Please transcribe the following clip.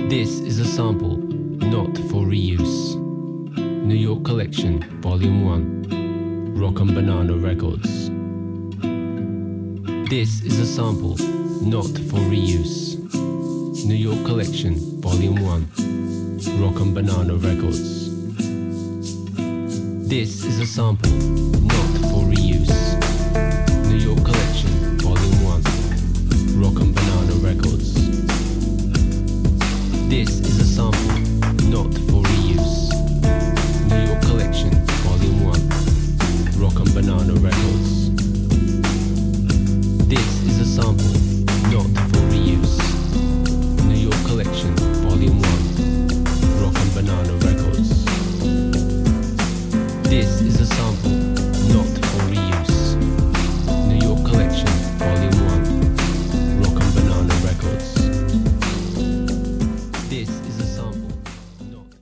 This is a sample, not for reuse. New York Collection, Volume 1, Rock and Banana Records. This is a sample, not for reuse. New York Collection, Volume 1, Rock and Banana Records. This is a sample, not for reuse. New York Collection, Volume 1, Rock and Banana Records. This is a sample, not for reuse. New York Collection, Volume 1, Rock and Banana Records. This is a sample,